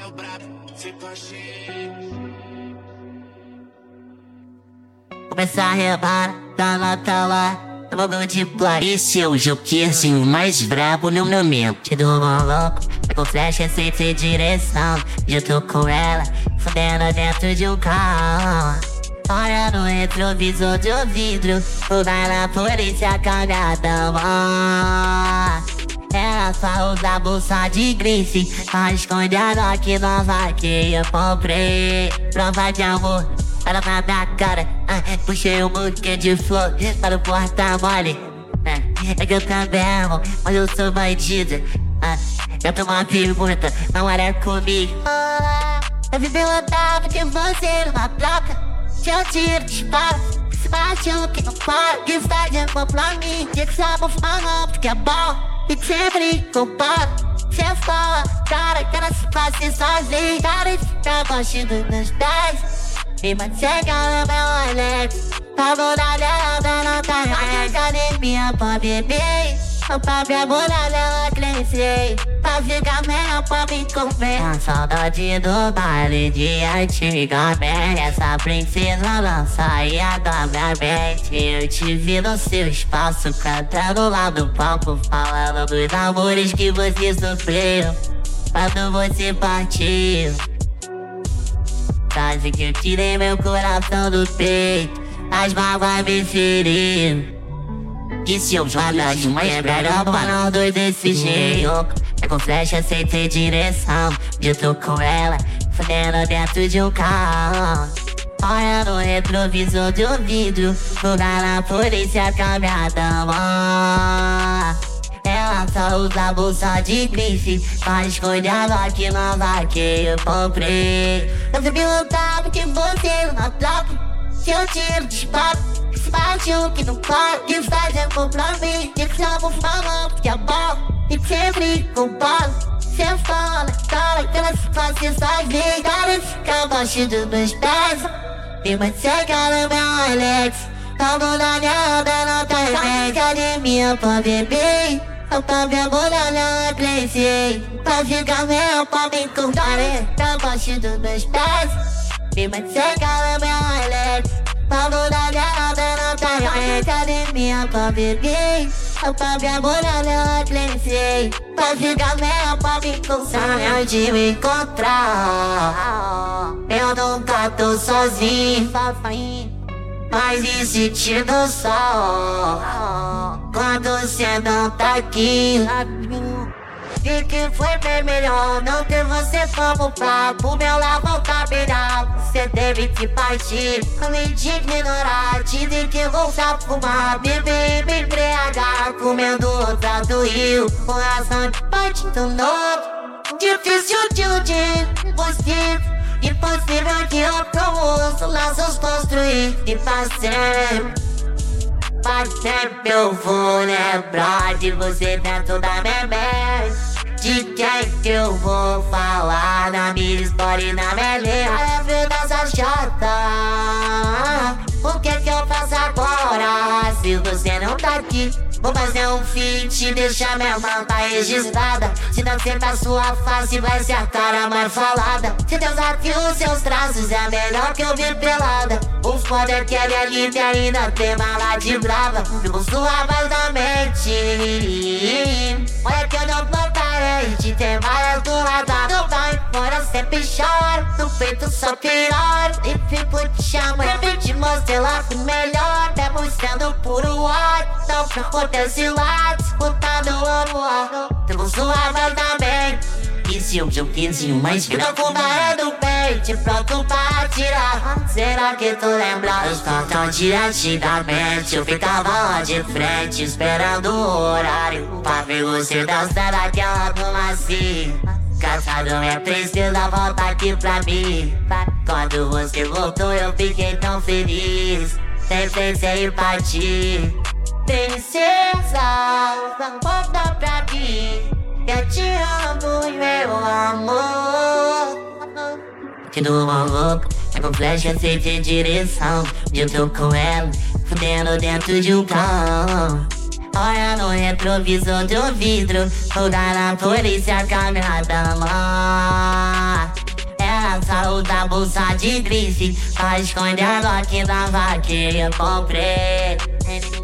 é o brabo, se coxinha. Começa a rebar, tá lá, logo de placa. Esse é o jokerzinho mais brabo no momento. Te dou um louco, com flecha sem ter direção. Já tô com ela, fudendo dentro de um carro. Olha no retrovisor de um vidro, vai na polícia cagada. Ela só usa bolsa de grife, mas esconde a Glock nova que eu comprei. Prova de amor, ela na minha cara, puxei um buquê de flor para o porta-mole. É que eu também amo, mas eu sou bandida. Eu tenho uma pergunta, não era comigo. Eu vi pilotar porque você numa troca. Eu tiro, disparo, se bate um que não para. Que faz amor pra mim, dia que sabe fumar não, porque é bom. E sempre compara, cê fala, cara, que ela se faz sozinho. Cara, fica baixo dos meus pés. E mais chega no meu Alex, pra mudar dela, não tá na academia pra beber. Pra minha mulher ela crescer, pra ficar melhor pra me comer. A saudade do baile de antigamente, essa princesa não saía da minha mente. Eu te vi no seu espaço, cantando lá no palco, falando dos amores que você sofreu quando você partiu. Quase que eu tirei meu coração do peito, as mágoas me feriram. Que se eu jogar de manhã, melhor não dois desse jeito. É com flecha sem ter direção. Eu tô com ela, fudendo dentro de um carro. Olha no retrovisor de um vidro, lugar na polícia caminhada. Ela só usa bolsa de grife, mas esconde a Glock nova que eu comprei. Eu fui pilotar porque você não troca. Se eu tiro, disparo, se bate um que não para. Que faz amor pra mim, que eu fumar porque é bom. E sempre compara, cê fala, cara, que ela se faz sozinha. Cara, fica abaixo dos meus pés. E mais chega no meu Alex, pra mudar nada, não tá na academia pra beber. Pra minha mulher ela crescer, pra ficar melhor pra me contar. Tá abaixo dos meus pés. E mais chega no meu Alex, pra mudar nada, não tá na academia pra beber. Pra minha mulher ela crescer, pra ficar melhor pra me contar. Sonho de me encontrar, eu nunca tô sozinho, mas e sentindo sol quando cê não tá aqui. E que foi bem melhor não ter você como papo. Meu lado voltar virar, cê teve que partir. Além de ignorar, tive que voltar a fumar, beber e me embriagar, comendo outra do rio. Coração de partido novo, difícil de impossível. Impossível que eu promoço, laços construir. E pra sempre eu vou lembrar de você dentro da minha mente. De quem que eu vou falar na minha história e na minha letra. Lembro dessa chata, o que que eu faço agora se você não tá aqui? Vou fazer um feat, deixar minha mão tá registrada. Se não sentar sua face, vai ser a cara mais falada. Se Deus afia os seus traços, é melhor que eu vir pelada. O foda é que ela é livre ainda tem mala de brava. Vivo sua voz na mente. Olha que eu não plantarei, te tem várias do lado. Não vai embora, sempre chora, no peito só pior. E fico te chamando, pra te mostrar lá o melhor. Mesmo sendo puro ódio, não acontece lá, disputado ano a ano. Temos sua voz na mente. Esse é o jokerzinho mais grande. Tô com barra do peito, pronto pra atirar. Será que tu lembra os tantão de antigamente? Eu ficava lá de frente, esperando o horário pra ver você dançar aquela como assim. Cansado minha tristeza, volta aqui pra mim. Quando você voltou eu fiquei tão feliz, nem pensei em partir. Princesa, volta pra mim, eu te amo, meu amor. Te dou uma louca, é com flecha sem ter direção. Eu tô com ela, fudendo dentro de um carro. Olha no retrovisor do vidro, lugar na polícia caminhada lá. usa bolsa de grife pra esconder a Glock da vaquinha. Comprei.